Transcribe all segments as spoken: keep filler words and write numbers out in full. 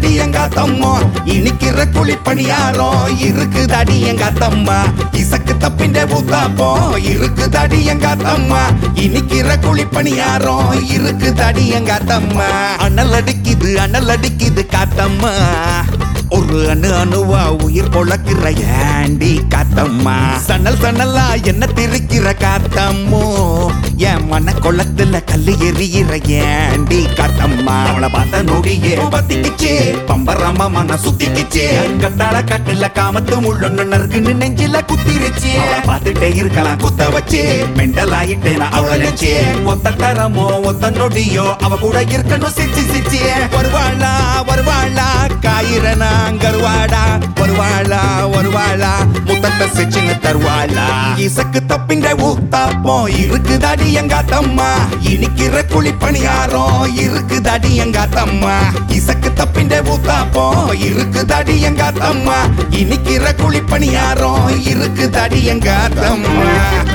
இருக்குதடி எங்க அத்தம்மா இனிக்கிற குழிப்பணியாரம் இருக்குதடி எங்க அத்தம்மா இசக்கு தப்பின்ற ஊத்தாப்போ இருக்குதடி எங்க அத்தம்மா இனிக்கிற குழிப்பணியாரம் இருக்குதடி எங்க அத்தம்மா அனல் அடிக்குது அனல் அடிக்குது காத்தம்மா ஒரு அணு அணுவா உயிர் பொழக்கிற ஏண்டி காத்தம்மா சன்னல் சன்னலா என்ன திரிக்கிற காத்தம்மோ என் மன கொளத்துல கல்லு எறிகிற ஏண்டி காத்தம்மா அவளை பார்த்த நொடியே பத்திக்கிச்சே பம்பரமா மன சுத்திக்கிச்சே கட்டாள கட்டுல காமத்து முள்ளொன்னு நறுக்குன்னு நெஞ்சில குத்திருச்சு பார்த்துட்டே இருக்கலாம் குத்த வச்சு மெண்டல் ஆயிட்டேன் அவளை நினைச்சே ஒத்த தரமோ ஒத்த நொடியோ அவ கூட இருக்கணும் சிரிச்சு சிரிச்சு வருவாளா வருவாளா காயிரனா கருவாடா வருவாளா வருவாளா முத்தத்தை செச்சுன்னு தருவாளா இசக்கு தப்பின்ற ஊத்தாப்போ இருக்குதாடி எங்க அத்தம்மா இனிக்கிற குழிப்பணியாரம் இருக்குதாடி எங்க அத்தம்மா இசக்கு தப்பின்ற ஊத்தாப்போ இருக்குதாடி எங்க அத்தம்மா இனிக்கிற குழிப்பணியாரம் இருக்குதாடி எங்க அத்தம்மா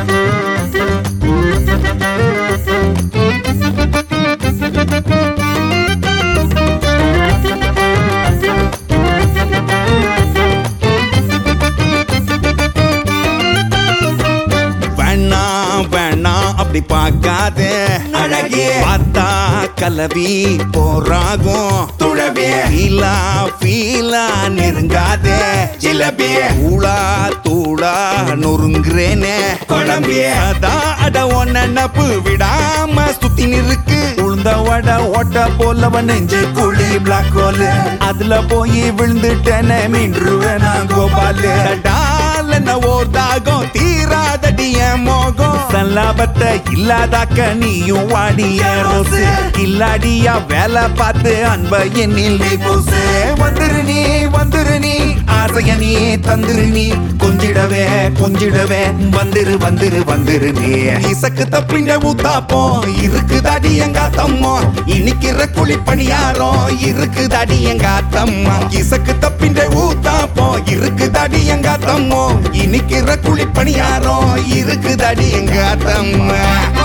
அப்படி பார்க்காத அழகே பார்த்தா கலவி போராகும் துழவே ஃபீலா ஃபீலா நெருங்காத ஜிலபே தூளா தூளா நொறுங்குறேனே குழம்பே அதான் அட ஒன்ன நப்பு விடாம சுத்தி நிற்கு உளுந்த வட ஓட்ட போல நெஞ்சு குழி பிளாக் ஹோல் அதுல போய் விழுந்துட்டேனே மீன்றுவேனா கோபாலு ஓர் தாகம் தீராதடிய மோகம் சல்லாபத்தை இல்லாதாக்க நீயும் வாடிய ரோசு கில்லாடியா வேலை பார்த்து அன்ப எண்ணில் நீ போசு வந்துரு நீ வந்துரு நீ ஆசைய நீ தந்துரு நீ கொஞ்சிடவே கொஞ்சிடவே வந்துரு வந்துரு வந்துரு நீ இசக்கு தப்பின்ற ஊத்தாப்போ இருக்குதாடி எங்க அத்தம்மா இனிக்கிற குழிப்பணியாரம் இருக்குதாடி எங்க அத்தம்மா இசக்கு தப்பின்ற ஊத்தாப்போ இருக்குதாடி எங்க அத்தம்மா இனிக்கிற குழிப்பணியாரம் இருக்குதாடி எங்க அத்தம்மா